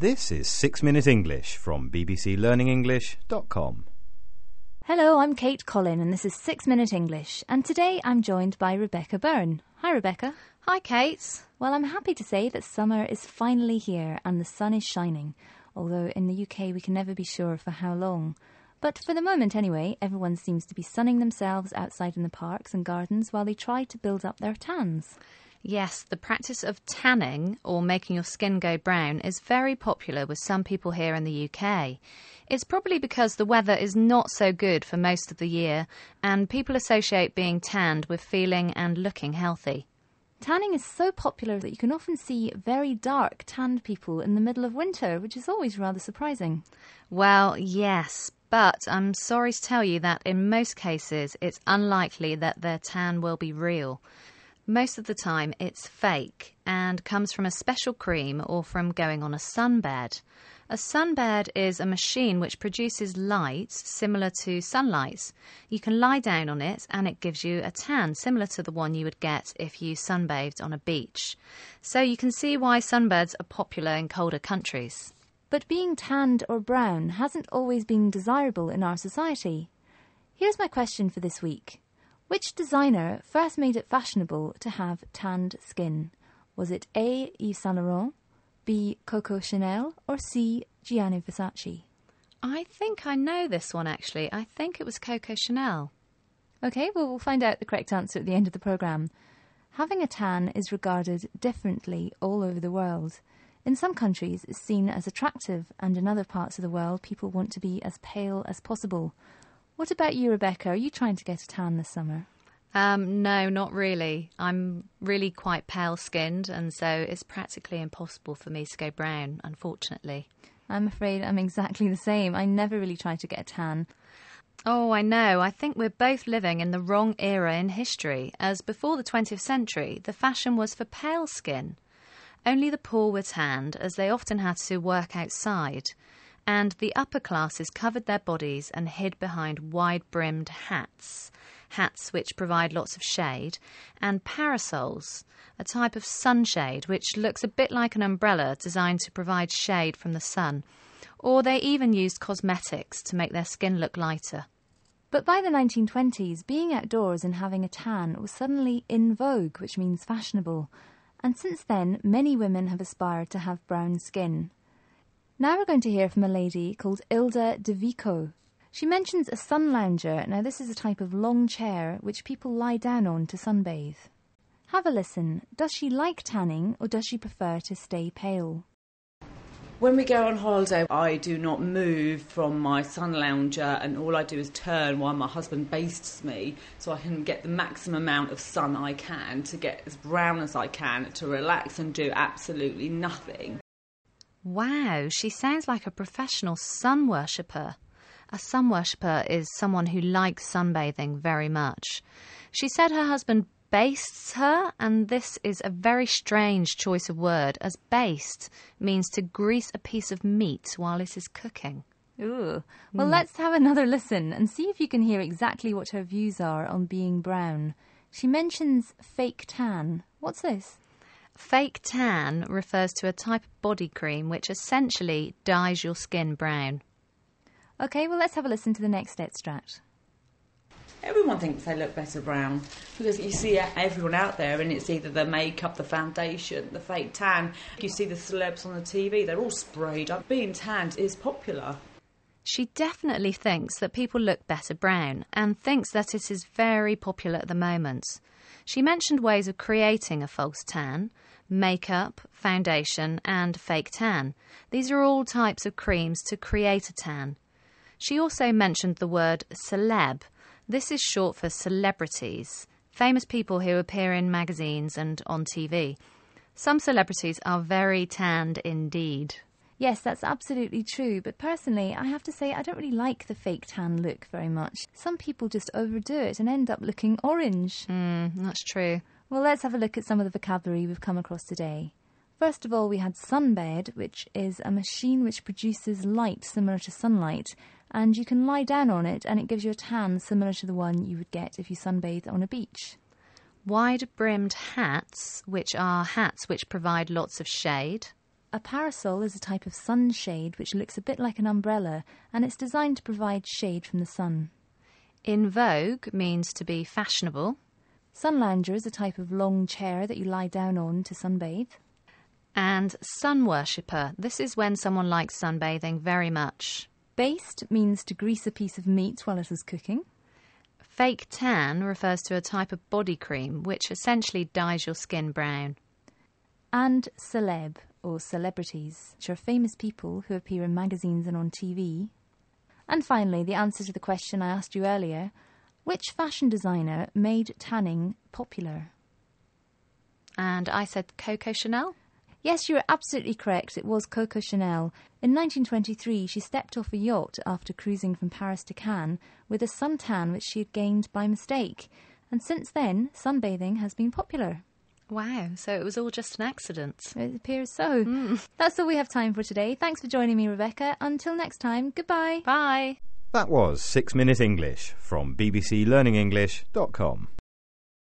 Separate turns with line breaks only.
This is 6 Minute English from bbclearningenglish.com.
Hello, I'm Kate Collin and this is 6 Minute English, and today I'm joined by Rebecca Byrne. Hi Rebecca.
Hi Kate.
Well, I'm happy to say that summer is finally here and the sun is shining, although in the UK we can never be sure for how long. But for the moment anyway, everyone seems to be sunning themselves outside in the parks and gardens while they try to build up their tans.
Yes, the practice of tanning, or making your skin go brown, is very popular with some people here in the UK. It's probably because the weather is not so good for most of the year, and people associate being tanned with feeling and looking healthy.
Tanning is so popular that you can often see very dark tanned people in the middle of winter, which is always rather surprising.
Well, yes, but I'm sorry to tell you that in most cases it's unlikely that their tan will be real. Most of the time it's fake and comes from a special cream or from going on a sunbed. A sunbed is a machine which produces light similar to sunlight. You can lie down on it and it gives you a tan similar to the one you would get if you sunbathed on a beach. So you can see why sunbeds are popular in colder countries.
But being tanned or brown hasn't always been desirable in our society. Here's my question for this week. Which designer first made it fashionable to have tanned skin? Was it A. Yves Saint Laurent, B. Coco Chanel, or C. Gianni Versace?
I think I know this one actually. I think it was Coco Chanel.
OK, well, we'll find out the correct answer at the end of the programme. Having a tan is regarded differently all over the world. In some countries, it's seen as attractive, and in other parts of the world, people want to be as pale as possible. What about you, Rebecca? Are you trying to get a tan this summer?
No, not really. I'm really quite pale-skinned, and so it's practically impossible for me to go brown, unfortunately.
I'm afraid I'm exactly the same. I never really try to get a tan.
Oh, I know. I think we're both living in the wrong era in history, as before the 20th century, the fashion was for pale skin. Only the poor were tanned, as they often had to work outside. And the upper classes covered their bodies and hid behind wide-brimmed hats which provide lots of shade, and parasols, a type of sunshade which looks a bit like an umbrella designed to provide shade from the sun. Or they even used cosmetics to make their skin look lighter.
But by the 1920s, being outdoors and having a tan was suddenly in vogue, which means fashionable. And since then, many women have aspired to have brown skin. Now we're going to hear from a lady called Ilda de Vico. She mentions a sun lounger. Now this is a type of long chair which people lie down on to sunbathe. Have a listen. Does she like tanning or does she prefer to stay pale?
When we go on holiday, I do not move from my sun lounger, and all I do is turn while my husband bastes me so I can get the maximum amount of sun I can, to get as brown as I can, to relax and do absolutely nothing.
Wow, she sounds like a professional sun worshipper. A sun worshipper is someone who likes sunbathing very much. She said her husband bastes her, and this is a very strange choice of word, as baste means to grease a piece of meat while it is cooking.
Ooh. Well, let's have another listen and see if you can hear exactly what her views are on being brown. She mentions fake tan. What's this?
Fake tan refers to a type of body cream which essentially dyes your skin brown.
OK, well, let's have a listen to the next extract.
Everyone thinks they look better brown because you see everyone out there, and it's either the makeup, the foundation, the fake tan. You see the celebs on the TV, they're all sprayed up. Being tanned is popular.
She definitely thinks that people look better brown and thinks that it is very popular at the moment. She mentioned ways of creating a false tan: makeup, foundation and fake tan. These are all types of creams to create a tan. She also mentioned the word celeb. This is short for celebrities, famous people who appear in magazines and on TV. Some celebrities are very tanned indeed.
Yes, that's absolutely true, but personally, I have to say I don't really like the fake tan look very much. Some people just overdo it and end up looking orange.
That's true.
Well, let's have a look at some of the vocabulary we've come across today. First of all, we had sunbed, which is a machine which produces light similar to sunlight, and you can lie down on it and it gives you a tan similar to the one you would get if you sunbathe on a beach.
Wide-brimmed hats, which are hats which provide lots of shade.
A parasol is a type of sunshade which looks a bit like an umbrella, and it's designed to provide shade from the sun.
In vogue means to be fashionable.
Sun lounger is a type of long chair that you lie down on to sunbathe.
And sun worshipper. This is when someone likes sunbathing very much.
Baste means to grease a piece of meat while it is cooking.
Fake tan refers to a type of body cream which essentially dyes your skin brown.
And celeb, or celebrities, which are famous people who appear in magazines and on TV. And finally, the answer to the question I asked you earlier: which fashion designer made tanning popular?
And I said Coco Chanel?
Yes, you are absolutely correct. It was Coco Chanel. In 1923, she stepped off a yacht after cruising from Paris to Cannes with a suntan which she had gained by mistake. And since then, sunbathing has been popular.
Wow, so it was all just an accident.
It appears so. That's all we have time for today. Thanks for joining me, Rebecca. Until next time, goodbye.
Bye.
That was 6 Minute English from bbclearningenglish.com.